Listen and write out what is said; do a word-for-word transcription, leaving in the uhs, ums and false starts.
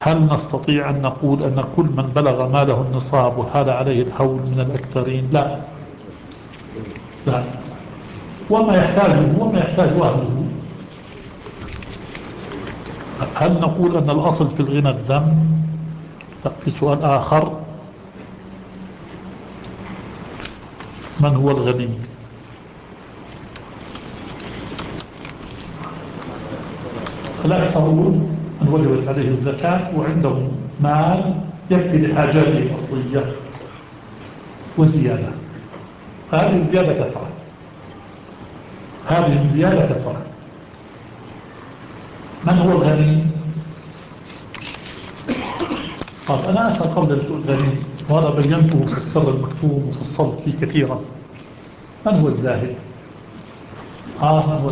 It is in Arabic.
هل نستطيع أن نقول أن كل من بلغ ماله النصاب وحال عليه الحول من الأكثرين؟ لا، لا. وما يحتاجه وما يحتاج أهله. هل نقول أن الأصل في الغنى الذم؟ لا، في سؤال آخر: من هو الغني؟ الأكثرون من وجبت عليه الزكاة وعندهم مال يكفي لحاجاته الأصلية وزيادة، فهذه الزيادة كثرة، هذه الزيادة كثرة. من هو الغني؟ طب أنا أسأل قبل أن تقول غني، وهذا بينته في السر المكتوم وفصلت فيه كثيرا: من هو الزاهد؟ آه من هو